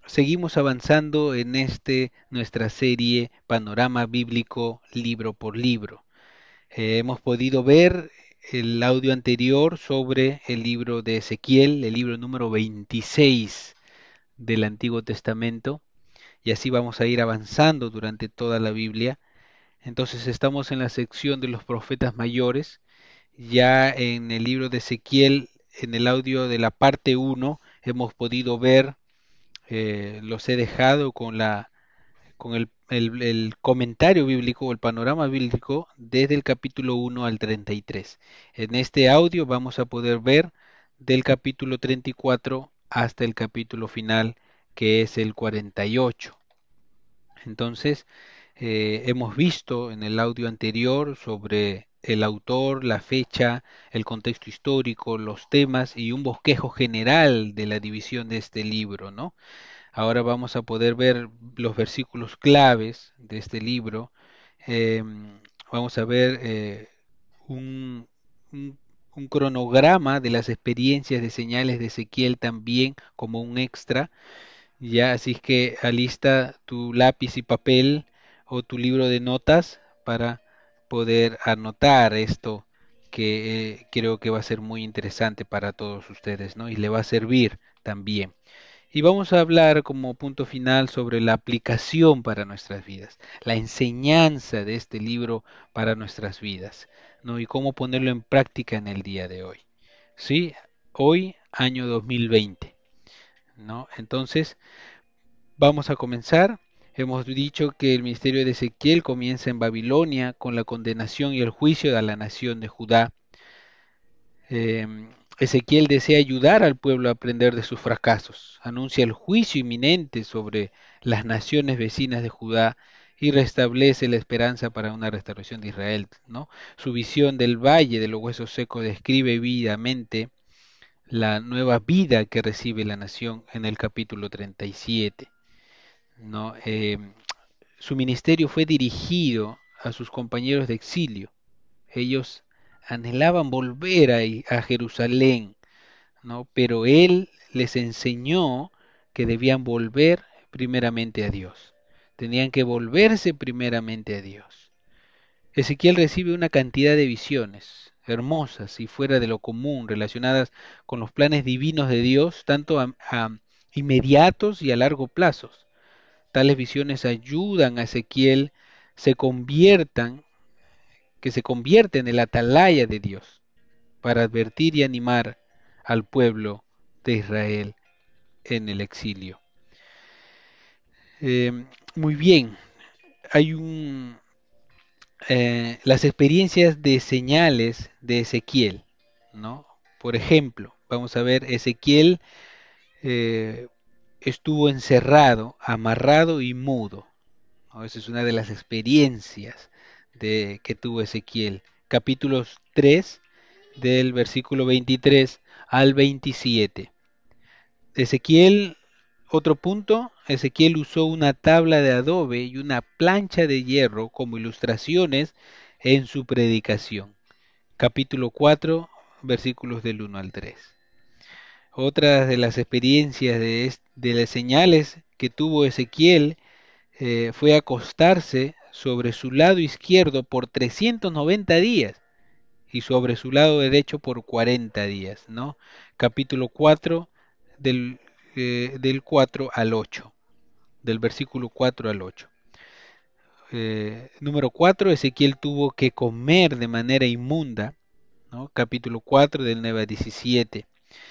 seguimos avanzando en nuestra serie Panorama Bíblico libro por libro. Hemos podido ver el audio anterior sobre el libro de Ezequiel, el libro número 26 del Antiguo Testamento, y así vamos a ir avanzando durante toda la Biblia. Entonces estamos en la sección de los profetas mayores. Ya en el libro de Ezequiel, en el audio de la parte uno, hemos podido ver, los he dejado con el comentario bíblico o el panorama bíblico desde el capítulo 1 al 33. En este audio vamos a poder ver del capítulo 34 hasta el capítulo final, que es el 48. Entonces, hemos visto en el audio anterior sobre el autor, la fecha, el contexto histórico, los temas y un bosquejo general de la división de este libro, ¿no? Ahora vamos a poder ver los versículos claves de este libro. Vamos a ver un, un- un cronograma de las experiencias de señales de Ezequiel también como un extra. Ya, así es que alista tu lápiz y papel o tu libro de notas para poder anotar esto que creo que va a ser muy interesante para todos ustedes, ¿no? Y le va a servir también. Y vamos a hablar como punto final sobre la aplicación para nuestras vidas, la enseñanza de este libro para nuestras vidas, ¿no? Y cómo ponerlo en práctica en el día de hoy. ¿Sí? Hoy, año 2020, ¿no? Entonces, vamos a comenzar. Hemos dicho que el ministerio de Ezequiel comienza en Babilonia con la condenación y el juicio de la nación de Judá. Eh, Ezequiel desea ayudar al pueblo a aprender de sus fracasos, anuncia el juicio inminente sobre las naciones vecinas de Judá y restablece la esperanza para una restauración de Israel, ¿no? Su visión del valle de los huesos secos describe vívidamente la nueva vida que recibe la nación en el capítulo 37, ¿no? Su ministerio fue dirigido a sus compañeros de exilio. Ellos anhelaban volver a Jerusalén, ¿no? Pero él les enseñó que debían volver primeramente a Dios. Tenían que volverse primeramente a Dios. Ezequiel recibe una cantidad de visiones hermosas y fuera de lo común relacionadas con los planes divinos de Dios, tanto inmediatos y a largo plazo. Tales visiones ayudan a Ezequiel se conviertan, que se convierta en el atalaya de Dios para advertir y animar al pueblo de Israel en el exilio. Eh, Muy bien, hay las experiencias de señales de Ezequiel, ¿no? Por ejemplo, vamos a ver, Ezequiel eh, estuvo encerrado, amarrado y mudo, ¿no? Esa es una de las experiencias que tuvo Ezequiel. Capítulos 3 del versículo 23 al 27. Ezequiel, otro punto, Ezequiel usó una tabla de adobe y una plancha de hierro como ilustraciones en su predicación. Capítulo 4, versículos del 1 al 3. Otra de las experiencias de las señales que tuvo Ezequiel fue acostarse sobre su lado izquierdo por 390 días y sobre su lado derecho por 40 días, ¿no? Capítulo 4 del 4 al 8, del versículo 4 al 8. Número 4, Ezequiel tuvo que comer de manera inmunda, ¿no? Capítulo 4 del 9 al 17.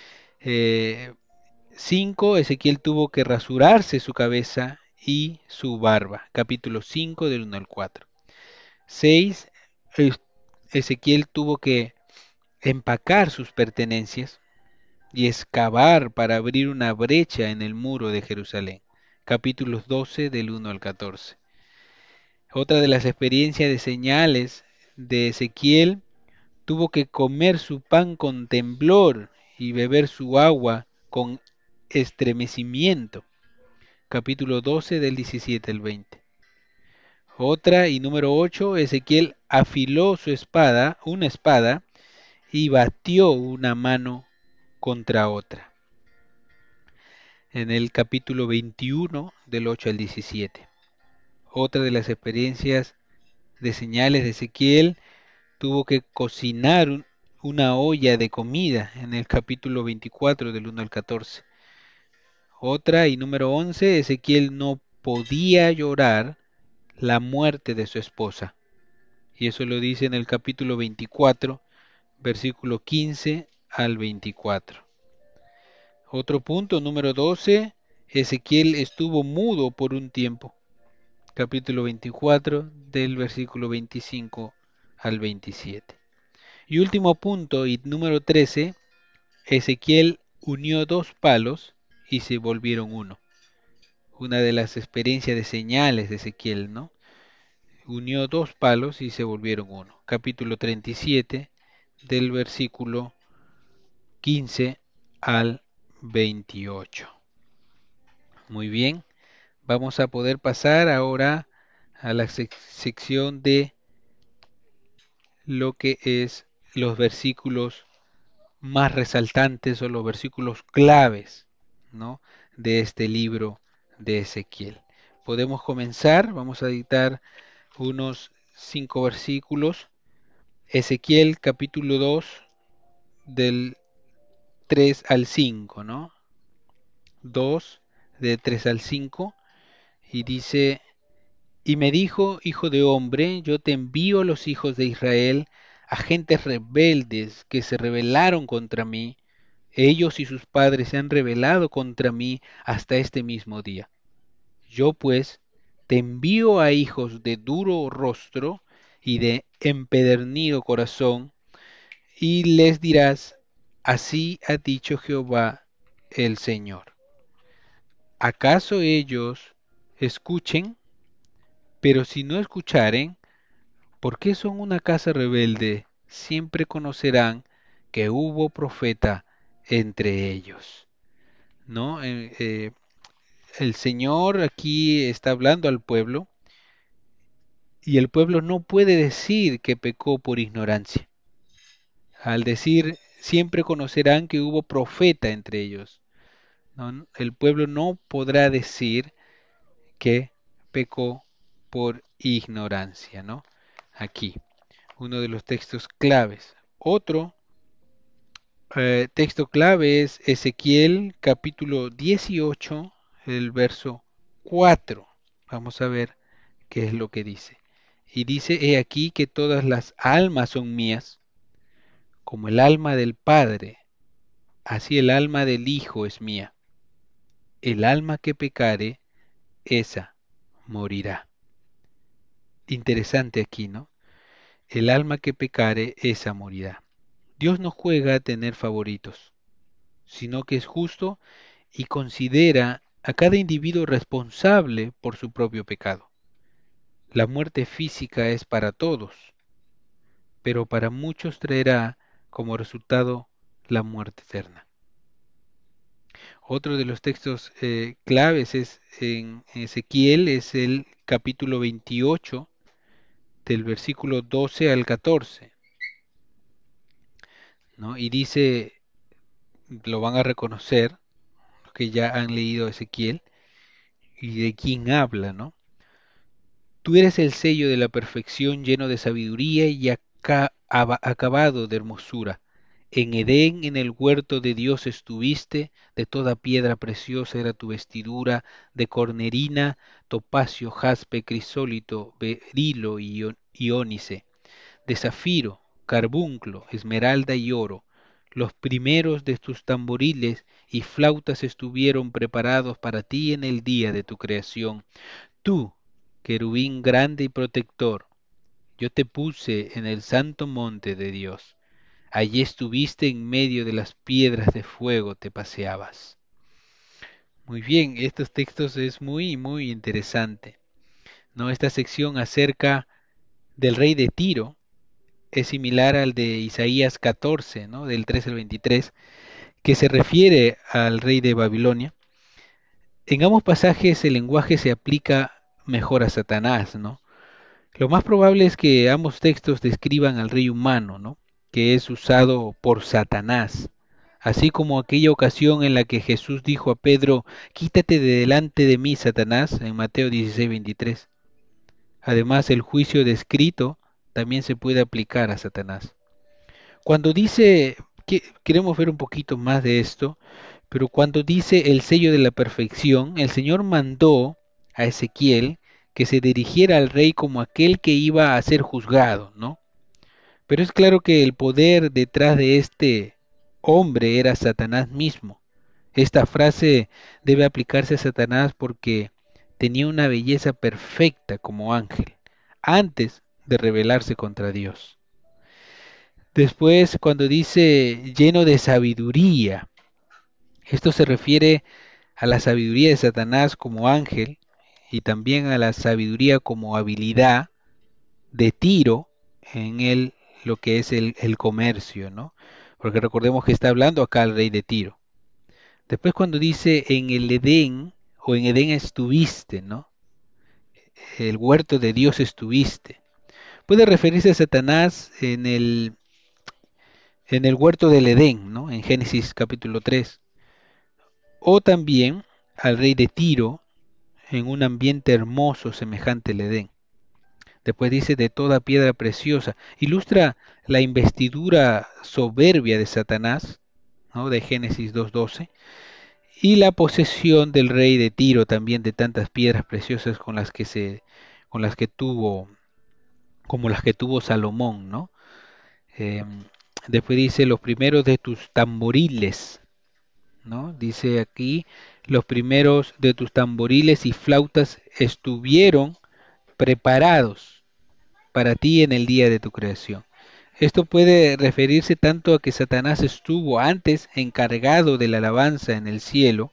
5, Ezequiel tuvo que rasurarse su cabeza y su barba. Capítulo 5 del 1 al 4. 6, Ezequiel tuvo que empacar sus pertenencias y excavar para abrir una brecha en el muro de Jerusalén. Capítulos 12 del 1 al 14. Otra de las experiencias de señales de Ezequiel, tuvo que comer su pan con temblor y beber su agua con estremecimiento. Capítulo 12 del 17 al 20. Otra y número 8, Ezequiel afiló su espada, una espada, y batió una mano contra otra. en el capítulo 21 del 8 al 17. Otra de las experiencias de señales de Ezequiel, tuvo que cocinar una olla de comida en el capítulo 24 del 1 al 14. Otra y número 11, Ezequiel no podía llorar la muerte de su esposa. Y eso lo dice en el capítulo 24, versículo 15 al 24. Otro punto, número 12, Ezequiel estuvo mudo por un tiempo. Capítulo 24, del versículo 25 al 27. Y último punto, y número 13, Ezequiel unió dos palos y se volvieron uno. Una de las experiencias de señales de Ezequiel, ¿no? Unió dos palos y se volvieron uno. Capítulo 37, del versículo 15 al 28. Muy bien, vamos a poder pasar ahora a la sección de lo que es los versículos más resaltantes o los versículos claves, ¿no?, de este libro de Ezequiel. Podemos comenzar, vamos a dictar unos 5 versículos. Ezequiel capítulo 2 del 3 al 5, ¿no? 2 de 3 al 5 y dice: y me dijo, hijo de hombre, yo te envío a los hijos de Israel, a gentes rebeldes que se rebelaron contra mí. Ellos y sus padres se han rebelado contra mí hasta este mismo día. Yo pues te envío a hijos de duro rostro y de empedernido corazón, y les dirás, así ha dicho Jehová el Señor. ¿Acaso ellos escuchen? Pero si no escucharen, ¿por qué son una casa rebelde? Siempre conocerán que hubo profeta entre ellos. ¿No? El Señor aquí está hablando al pueblo y el pueblo no puede decir que pecó por ignorancia. Al decir, siempre conocerán que hubo profeta entre ellos, ¿no? El pueblo no podrá decir que pecó por ignorancia, ¿no? Aquí, uno de los textos claves. Otro texto clave es Ezequiel capítulo 18, el verso 4. Vamos a ver qué es lo que dice. Y dice, he aquí que todas las almas son mías, como el alma del Padre, así el alma del Hijo es mía. El alma que pecare, esa morirá. Interesante aquí, ¿no? El alma que pecare, esa morirá. Dios no juega a tener favoritos, sino que es justo y considera a cada individuo responsable por su propio pecado. La muerte física es para todos, pero para muchos traerá como resultado la muerte eterna. Otro de los textos claves es en Ezequiel, es el capítulo 28, del versículo 12 al 14, ¿no? Y dice, lo van a reconocer, los que ya han leído Ezequiel, y de quién habla, ¿no? Tú eres el sello de la perfección, lleno de sabiduría y acabado de hermosura. En Edén, en el huerto de Dios estuviste, de toda piedra preciosa era tu vestidura, de cornerina, topacio, jaspe, crisólito, berilo y ónice, de zafiro, carbunclo, esmeralda y oro. Los primeros de tus tamboriles y flautas estuvieron preparados para ti en el día de tu creación. Tú, querubín grande y protector, yo te puse en el santo monte de Dios. Allí estuviste en medio de las piedras de fuego, te paseabas. Muy bien, estos textos es muy interesante, ¿no? Esta sección acerca del rey de Tiro es similar al de Isaías 14, ¿no? Del 13 al 23, que se refiere al rey de Babilonia. En ambos pasajes el lenguaje se aplica mejor a Satanás, ¿no? Lo más probable es que ambos textos describan al rey humano, ¿no?, que es usado por Satanás así como aquella ocasión en la que Jesús dijo a Pedro, quítate de delante de mí, Satanás, en Mateo 16:23. Además, el juicio descrito también se puede aplicar a Satanás. Cuando dice, queremos ver un poquito más de esto, pero cuando dice el sello de la perfección, el Señor mandó a Ezequiel que se dirigiera al rey como aquel que iba a ser juzgado, ¿no? Pero es claro que el poder detrás de este hombre era Satanás mismo. Esta frase debe aplicarse a Satanás porque tenía una belleza perfecta como ángel, antes de rebelarse contra Dios. Después, cuando dice lleno de sabiduría, esto se refiere a la sabiduría de Satanás como ángel y también a la sabiduría como habilidad de Tiro en lo que es el comercio, ¿no? Porque recordemos que está hablando acá el rey de Tiro. Después cuando dice en el Edén o en Edén estuviste, ¿no? El huerto de Dios estuviste. Puede referirse a Satanás en el huerto del Edén, ¿no? En Génesis capítulo 3. O también al rey de Tiro en un ambiente hermoso semejante al Edén. Después dice de toda piedra preciosa. Ilustra la investidura soberbia de Satanás, ¿no? De Génesis 2:12. Y la posesión del rey de Tiro también de tantas piedras preciosas con las que tuvo, como las que tuvo Salomón, ¿no? Eh, Después dice los primeros de tus tamboriles, ¿no? Dice aquí los primeros de tus tamboriles y flautas estuvieron preparados para ti en el día de tu creación. Esto puede referirse tanto a que Satanás estuvo antes encargado de la alabanza en el cielo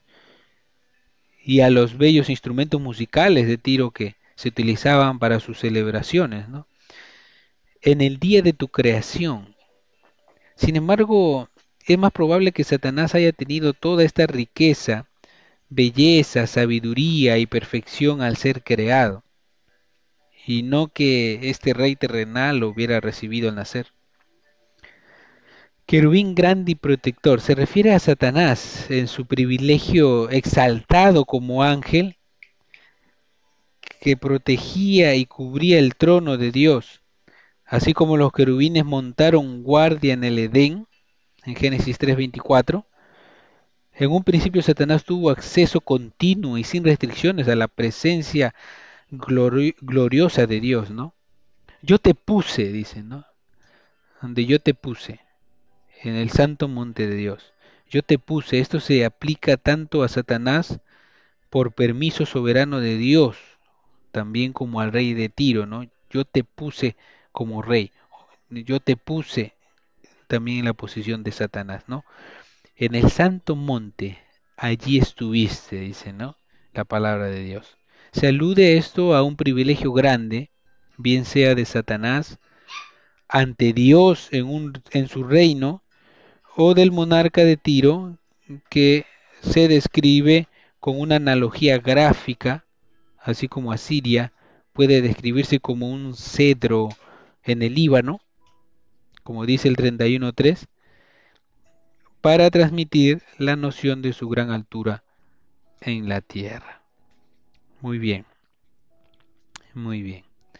y a los bellos instrumentos musicales de Tiro que se utilizaban para sus celebraciones, ¿no? En el día de tu creación. Sin embargo, es más probable que Satanás haya tenido toda esta riqueza, belleza, sabiduría y perfección al ser creado, y no que este rey terrenal lo hubiera recibido al nacer. Querubín grande y protector se refiere a Satanás en su privilegio exaltado como ángel que protegía y cubría el trono de Dios, así como los querubines montaron guardia en el Edén, en Génesis 3:24. En un principio Satanás tuvo acceso continuo y sin restricciones a la presencia gloriosa de Dios, ¿no? Yo te puse, dice, ¿no? Donde yo te puse, en el santo monte de Dios. Yo te puse, esto se aplica tanto a Satanás por permiso soberano de Dios, también como al rey de Tiro, ¿no? Yo te puse como rey, yo te puse también en la posición de Satanás, ¿no? En el santo monte, allí estuviste, dice, ¿no? La palabra de Dios. Se alude esto a un privilegio grande, bien sea de Satanás ante Dios en su reino, o del monarca de Tiro, que se describe con una analogía gráfica, así como Asiria puede describirse como un cedro en el Líbano, como dice el 31:3, para transmitir la noción de su gran altura en la tierra. Muy bien, muy bien.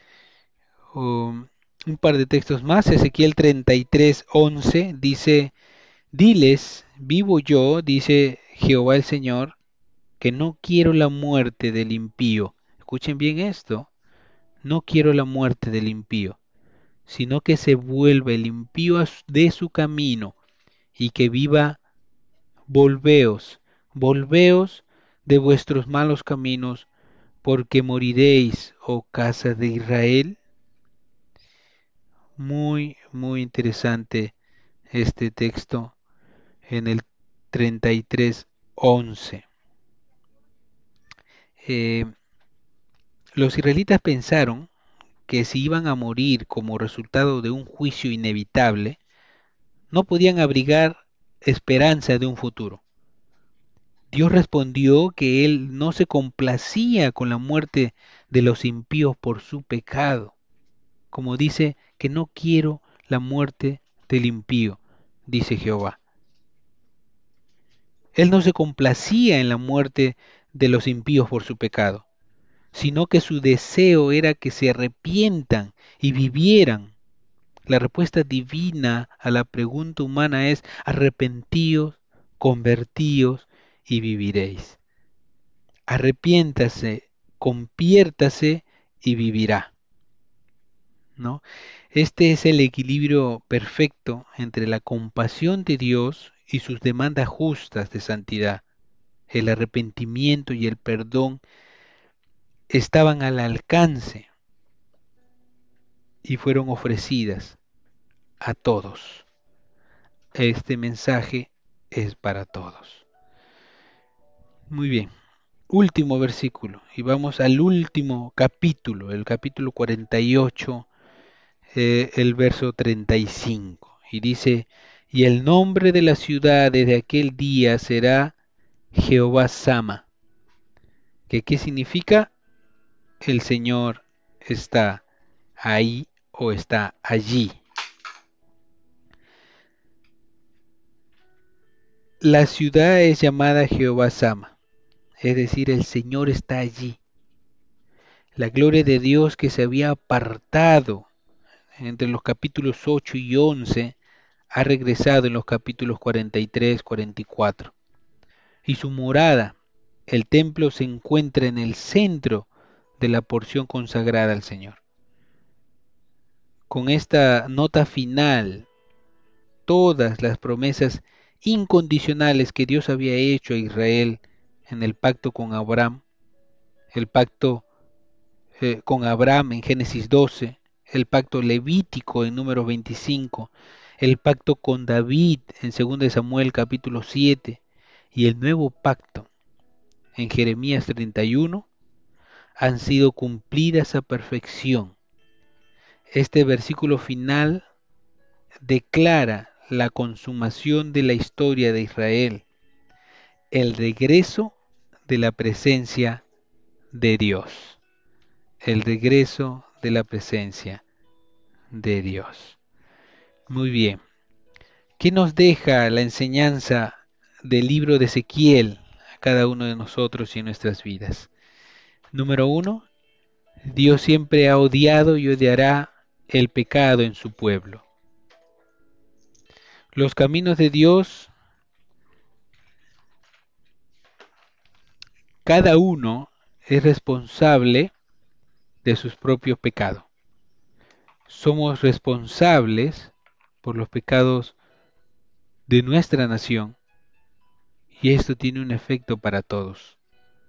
Un par de textos más. Ezequiel 33:11 dice, diles, vivo yo, dice Jehová el Señor, que no quiero la muerte del impío. Escuchen bien esto, no quiero la muerte del impío, sino que se vuelva el impío de su camino y que viva. Volveos, volveos de vuestros malos caminos, porque moriréis, oh casa de Israel. Muy, muy interesante este texto en el 33:11. Eh, los israelitas pensaron que si iban a morir como resultado de un juicio inevitable, no podían abrigar esperanza de un futuro. Dios respondió que Él no se complacía con la muerte de los impíos por su pecado, como dice que no quiero la muerte del impío, dice Jehová. Él no se complacía en la muerte de los impíos por su pecado, sino que su deseo era que se arrepientan y vivieran. La respuesta divina a la pregunta humana es: arrepentíos, convertíos y viviréis. Arrepiéntase, conviértase y vivirá, ¿no? Este es el equilibrio perfecto entre la compasión de Dios y sus demandas justas de santidad. El arrepentimiento y el perdón estaban al alcance y fueron ofrecidas a todos. Este mensaje es para todos. Muy bien. Último versículo. Y vamos al último capítulo, el capítulo 48, el verso 35. Y dice: y el nombre de la ciudad desde aquel día será Jehová Sama. ¿Que qué significa? El Señor está ahí o está allí. La ciudad es llamada Jehová Sama, es decir, el Señor está allí. La gloria de Dios que se había apartado entre los capítulos 8 y 11 ha regresado en los capítulos 43, 44. Y su morada, el templo, se encuentra en el centro de la porción consagrada al Señor. Con esta nota final, todas las promesas incondicionales que Dios había hecho a Israel en el pacto con Abraham, el pacto con Abraham en Génesis 12, el pacto levítico en número 25, el pacto con David en 2 Samuel capítulo 7 y el nuevo pacto en Jeremías 31, han sido cumplidas a perfección. Este versículo final declara la consumación de la historia de Israel, el regreso de la presencia de Dios, el regreso de la presencia de Dios. Muy bien. ¿Qué nos deja la enseñanza del libro de Ezequiel a cada uno de nosotros y en nuestras vidas? Número 1, Dios siempre ha odiado y odiará el pecado en su pueblo. Los caminos de Dios, cada uno es responsable de sus propios pecados. Somos responsables por los pecados de nuestra nación y esto tiene un efecto para todos.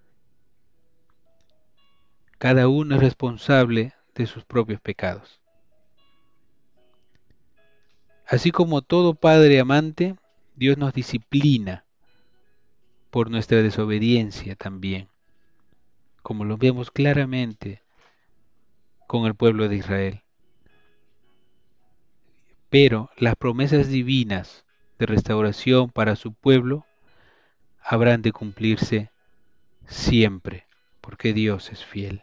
Cada uno es responsable de sus propios pecados. Así como todo padre amante, Dios nos disciplina por nuestra desobediencia también, como lo vemos claramente con el pueblo de Israel. Pero las promesas divinas de restauración para su pueblo habrán de cumplirse siempre, porque Dios es fiel.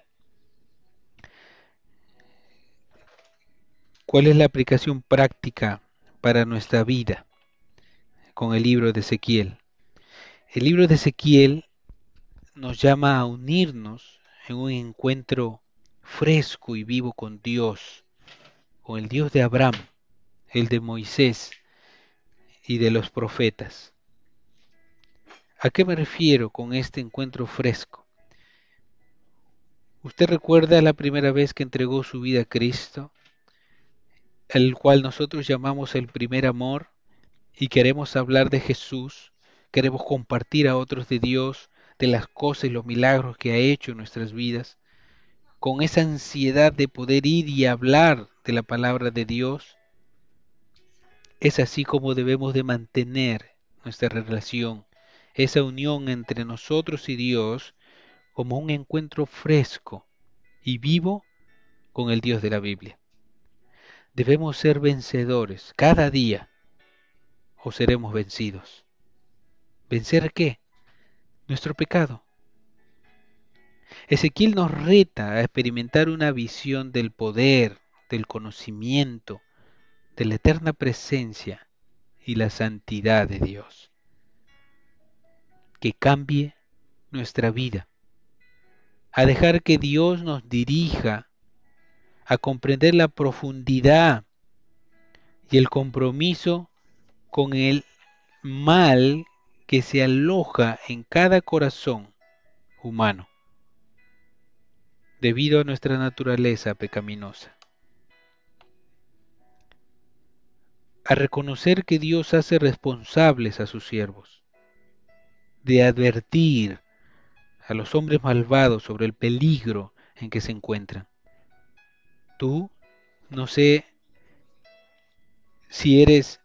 ¿Cuál es la aplicación práctica para nuestra vida con el libro de Ezequiel? El libro de Ezequiel nos llama a unirnos en un encuentro fresco y vivo con Dios, con el Dios de Abraham, el de Moisés y de los profetas. ¿A qué me refiero con este encuentro fresco? ¿Usted recuerda la primera vez que entregó su vida a Cristo, el cual nosotros llamamos el primer amor, y queremos hablar de Jesús, queremos compartir a otros de Dios, de las cosas y los milagros que ha hecho en nuestras vidas, con esa ansiedad de poder ir y hablar de la palabra de Dios? Es así como debemos de mantener nuestra relación, esa unión entre nosotros y Dios, como un encuentro fresco y vivo con el Dios de la Biblia. Debemos ser vencedores cada día o seremos vencidos. ¿Vencer qué? Nuestro pecado. Ezequiel nos reta a experimentar una visión del poder, del conocimiento, de la eterna presencia y la santidad de Dios. que cambie nuestra vida, a dejar que Dios nos dirija, a comprender la profundidad y el compromiso con el mal que se aloja en cada corazón humano debido a nuestra naturaleza pecaminosa. A reconocer que Dios hace responsables a sus siervos, de advertir a los hombres malvados sobre el peligro en que se encuentran. Tú, no sé si eres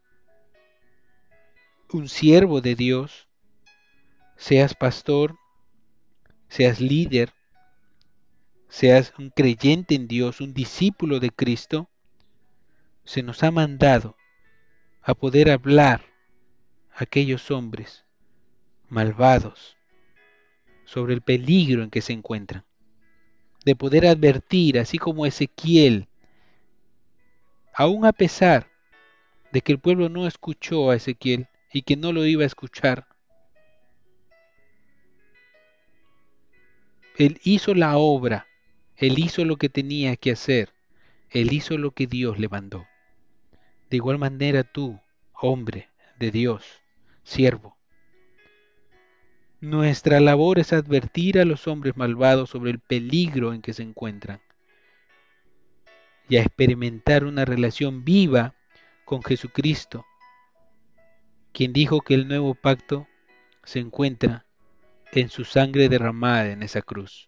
un siervo de Dios, seas pastor, seas líder, seas un creyente en Dios, un discípulo de Cristo, se nos ha mandado a poder hablar a aquellos hombres malvados sobre el peligro en que se encuentran, de poder advertir, así como Ezequiel, aun a pesar de que el pueblo no escuchó a Ezequiel y que no lo iba a escuchar, él hizo la obra, él hizo lo que tenía que hacer, él hizo lo que Dios le mandó. De igual manera tú, hombre de Dios, siervo, nuestra labor es advertir a los hombres malvados sobre el peligro en que se encuentran y a experimentar una relación viva con Jesucristo, quien dijo que el nuevo pacto se encuentra en su sangre derramada en esa cruz.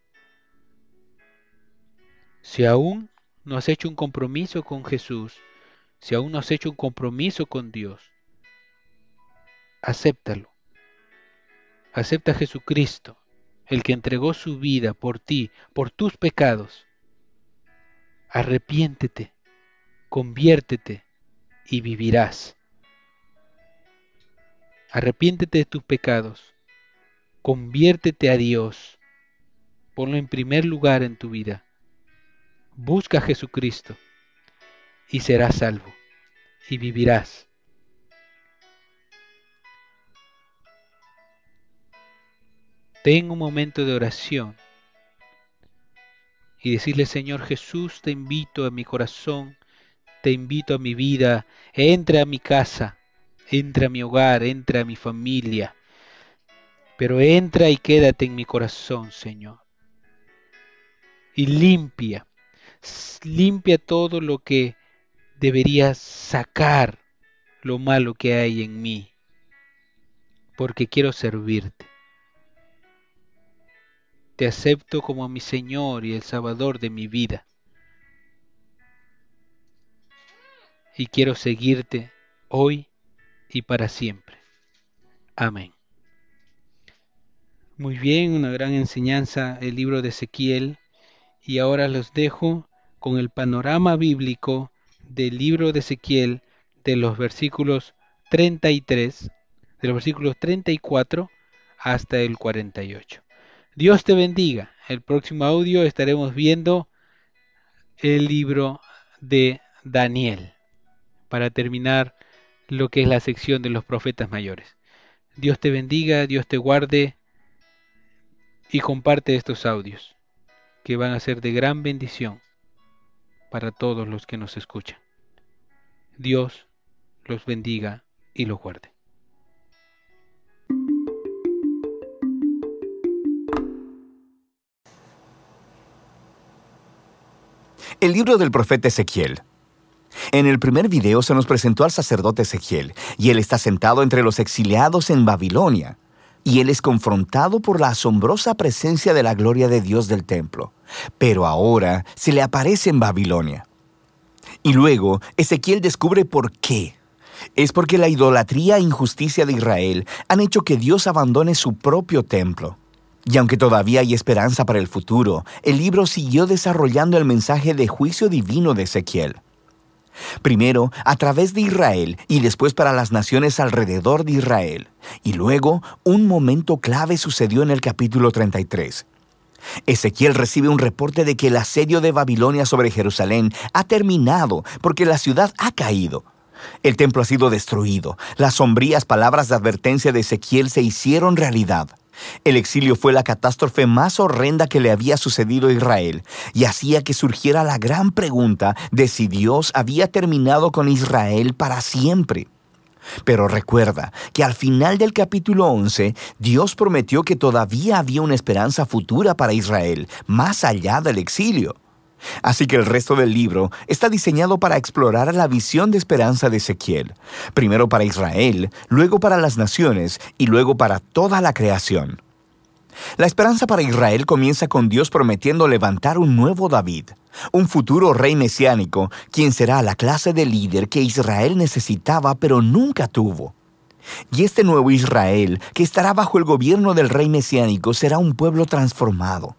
Si aún no has hecho un compromiso con Jesús, si aún no has hecho un compromiso con Dios, acéptalo. Acepta a Jesucristo, el que entregó su vida por ti, por tus pecados. Arrepiéntete, conviértete y vivirás. Arrepiéntete de tus pecados, conviértete a Dios, ponlo en primer lugar en tu vida. Busca a Jesucristo y serás salvo y vivirás. Ten un momento de oración y decirle: Señor Jesús, te invito a mi corazón, te invito a mi vida, entra a mi casa, entra a mi hogar, entra a mi familia, pero entra y quédate en mi corazón, Señor. Y limpia todo lo que debería sacar, lo malo que hay en mí, porque quiero servirte. Te acepto como mi Señor y el Salvador de mi vida. Y quiero seguirte hoy y para siempre. Amén. Muy bien, una gran enseñanza el libro de Ezequiel. Y ahora los dejo con el panorama bíblico del libro de Ezequiel de los versículos 33, de los versículos 34 hasta el 48. Dios te bendiga. El próximo audio estaremos viendo el libro de Daniel para terminar lo que es la sección de los profetas mayores. Dios te bendiga, Dios te guarde y comparte estos audios que van a ser de gran bendición para todos los que nos escuchan. Dios los bendiga y los guarde. El libro del profeta Ezequiel. En el primer video se nos presentó al sacerdote Ezequiel, y él está sentado entre los exiliados en Babilonia, y él es confrontado por la asombrosa presencia de la gloria de Dios del templo, pero ahora se le aparece en Babilonia. Y luego Ezequiel descubre por qué. Es porque la idolatría e injusticia de Israel han hecho que Dios abandone su propio templo. Y aunque todavía hay esperanza para el futuro, el libro siguió desarrollando el mensaje de juicio divino de Ezequiel. Primero, a través de Israel, y después para las naciones alrededor de Israel. Y luego, un momento clave sucedió en el capítulo 33. Ezequiel recibe un reporte de que el asedio de Babilonia sobre Jerusalén ha terminado porque la ciudad ha caído. El templo ha sido destruido. Las sombrías palabras de advertencia de Ezequiel se hicieron realidad. El exilio fue la catástrofe más horrenda que le había sucedido a Israel y hacía que surgiera la gran pregunta de si Dios había terminado con Israel para siempre. Pero recuerda que al final del capítulo 11, Dios prometió que todavía había una esperanza futura para Israel, más allá del exilio. Así que el resto del libro está diseñado para explorar la visión de esperanza de Ezequiel, primero para Israel, luego para las naciones y luego para toda la creación. La esperanza para Israel comienza con Dios prometiendo levantar un nuevo David, un futuro rey mesiánico, quien será la clase de líder que Israel necesitaba pero nunca tuvo. Y este nuevo Israel, que estará bajo el gobierno del rey mesiánico, será un pueblo transformado.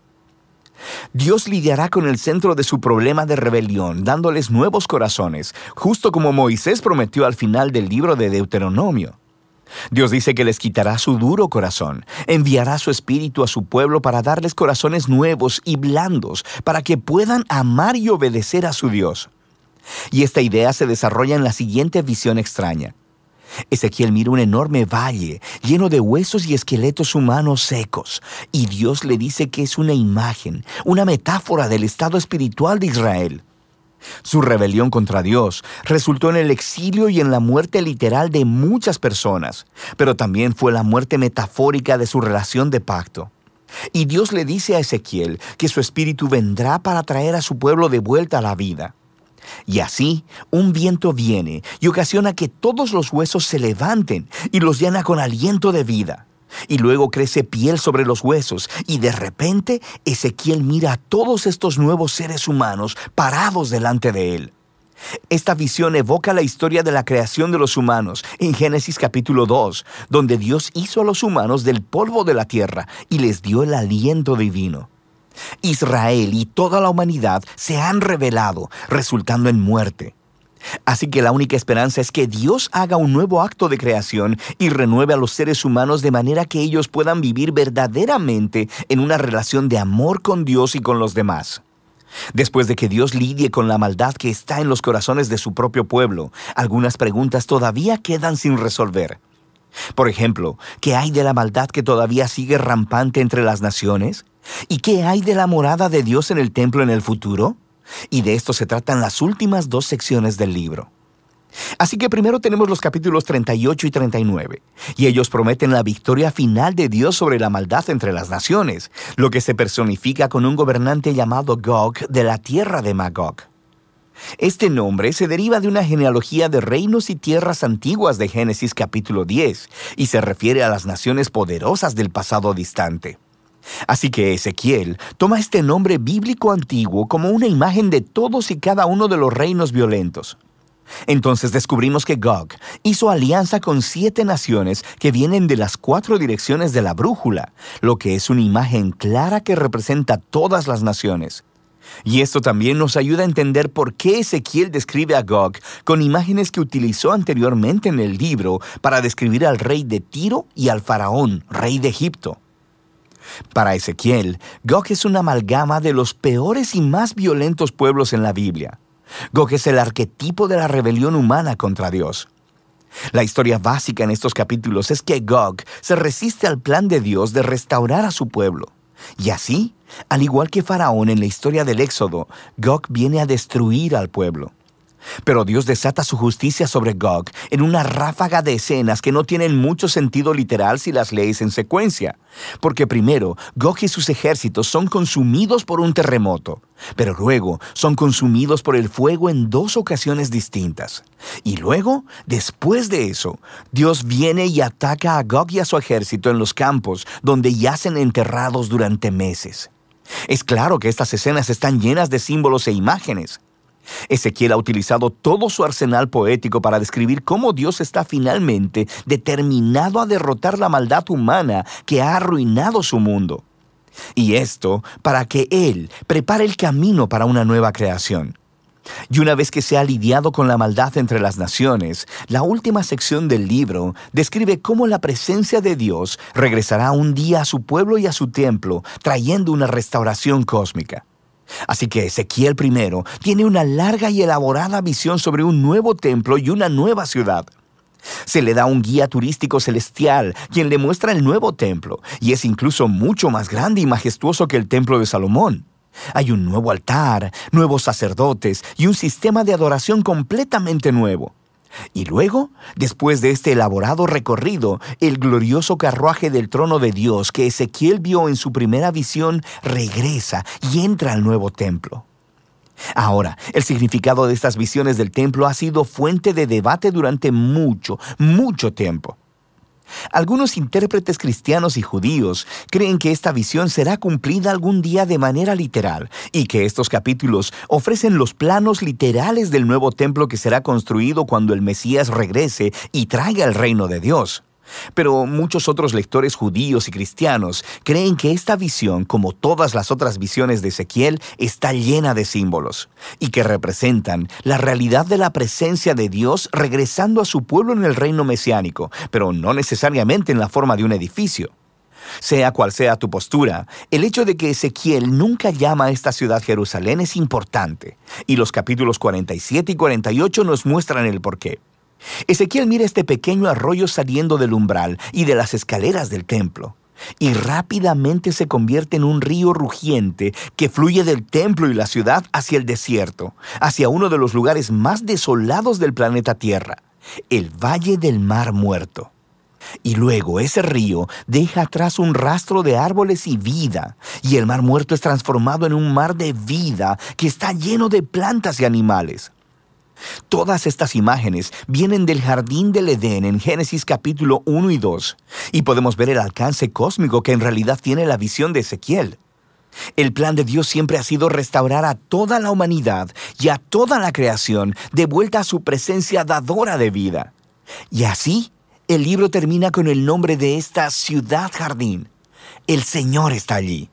Dios lidiará con el centro de su problema de rebelión, dándoles nuevos corazones, justo como Moisés prometió al final del libro de Deuteronomio. Dios dice que les quitará su duro corazón, enviará su espíritu a su pueblo para darles corazones nuevos y blandos, para que puedan amar y obedecer a su Dios. Y esta idea se desarrolla en la siguiente visión extraña. Ezequiel mira un enorme valle lleno de huesos y esqueletos humanos secos, y Dios le dice que es una imagen, una metáfora del estado espiritual de Israel. Su rebelión contra Dios resultó en el exilio y en la muerte literal de muchas personas, pero también fue la muerte metafórica de su relación de pacto. Y Dios le dice a Ezequiel que su espíritu vendrá para traer a su pueblo de vuelta a la vida. Y así, un viento viene y ocasiona que todos los huesos se levanten y los llena con aliento de vida. Y luego crece piel sobre los huesos y de repente Ezequiel mira a todos estos nuevos seres humanos parados delante de él. Esta visión evoca la historia de la creación de los humanos en Génesis capítulo 2, donde Dios hizo a los humanos del polvo de la tierra y les dio el aliento divino. Israel y toda la humanidad se han rebelado, resultando en muerte. Así que la única esperanza es que Dios haga un nuevo acto de creación y renueve a los seres humanos de manera que ellos puedan vivir verdaderamente en una relación de amor con Dios y con los demás. Después de que Dios lidie con la maldad que está en los corazones de su propio pueblo, algunas preguntas todavía quedan sin resolver. Por ejemplo, ¿qué hay de la maldad que todavía sigue rampante entre las naciones? ¿Y qué hay de la morada de Dios en el templo en el futuro? Y de esto se tratan las últimas dos secciones del libro. Así que primero tenemos los capítulos 38 y 39, y ellos prometen la victoria final de Dios sobre la maldad entre las naciones, lo que se personifica con un gobernante llamado Gog de la tierra de Magog. Este nombre se deriva de una genealogía de reinos y tierras antiguas de Génesis capítulo 10, y se refiere a las naciones poderosas del pasado distante. Así que Ezequiel toma este nombre bíblico antiguo como una imagen de todos y cada uno de los reinos violentos. Entonces descubrimos que Gog hizo alianza con 7 naciones que vienen de las 4 direcciones de la brújula, lo que es una imagen clara que representa todas las naciones. Y esto también nos ayuda a entender por qué Ezequiel describe a Gog con imágenes que utilizó anteriormente en el libro para describir al rey de Tiro y al faraón, rey de Egipto. Para Ezequiel, Gog es una amalgama de los peores y más violentos pueblos en la Biblia. Gog es el arquetipo de la rebelión humana contra Dios. La historia básica en estos capítulos es que Gog se resiste al plan de Dios de restaurar a su pueblo. Y así, al igual que Faraón en la historia del Éxodo, Gog viene a destruir al pueblo. Pero Dios desata su justicia sobre Gog en una ráfaga de escenas que no tienen mucho sentido literal si las lees en secuencia. Porque primero, Gog y sus ejércitos son consumidos por un terremoto, pero luego son consumidos por el fuego en 2 ocasiones distintas. Y luego, después de eso, Dios viene y ataca a Gog y a su ejército en los campos donde yacen enterrados durante meses. Es claro que estas escenas están llenas de símbolos e imágenes. Ezequiel ha utilizado todo su arsenal poético para describir cómo Dios está finalmente determinado a derrotar la maldad humana que ha arruinado su mundo. Y esto para que Él prepare el camino para una nueva creación. Y una vez que se ha lidiado con la maldad entre las naciones, la última sección del libro describe cómo la presencia de Dios regresará un día a su pueblo y a su templo, trayendo una restauración cósmica. Así que Ezequiel primero tiene una larga y elaborada visión sobre un nuevo templo y una nueva ciudad. Se le da un guía turístico celestial, quien le muestra el nuevo templo, y es incluso mucho más grande y majestuoso que el templo de Salomón. Hay un nuevo altar, nuevos sacerdotes y un sistema de adoración completamente nuevo. Y luego, después de este elaborado recorrido, el glorioso carruaje del trono de Dios que Ezequiel vio en su primera visión regresa y entra al nuevo templo. Ahora, el significado de estas visiones del templo ha sido fuente de debate durante mucho tiempo. Algunos intérpretes cristianos y judíos creen que esta visión será cumplida algún día de manera literal y que estos capítulos ofrecen los planos literales del nuevo templo que será construido cuando el Mesías regrese y traiga el reino de Dios. Pero muchos otros lectores judíos y cristianos creen que esta visión, como todas las otras visiones de Ezequiel, está llena de símbolos y que representan la realidad de la presencia de Dios regresando a su pueblo en el reino mesiánico, pero no necesariamente en la forma de un edificio. Sea cual sea tu postura, el hecho de que Ezequiel nunca llama a esta ciudad Jerusalén es importante, y los capítulos 47 y 48 nos muestran el porqué. Ezequiel mira este pequeño arroyo saliendo del umbral y de las escaleras del templo, y rápidamente se convierte en un río rugiente que fluye del templo y la ciudad hacia el desierto, hacia uno de los lugares más desolados del planeta Tierra, el Valle del Mar Muerto. Y luego ese río deja atrás un rastro de árboles y vida, y el Mar Muerto es transformado en un mar de vida que está lleno de plantas y animales. Todas estas imágenes vienen del jardín del Edén en Génesis capítulo 1 y 2, y podemos ver el alcance cósmico que en realidad tiene la visión de Ezequiel. El plan de Dios siempre ha sido restaurar a toda la humanidad y a toda la creación de vuelta a su presencia dadora de vida. Y así, el libro termina con el nombre de esta ciudad jardín. El Señor está allí.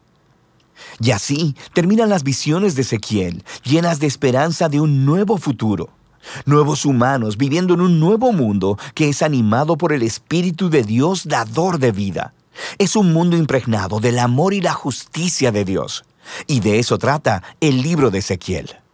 Y así terminan las visiones de Ezequiel, llenas de esperanza de un nuevo futuro. Nuevos humanos viviendo en un nuevo mundo que es animado por el Espíritu de Dios dador de vida. Es un mundo impregnado del amor y la justicia de Dios. Y de eso trata el libro de Ezequiel.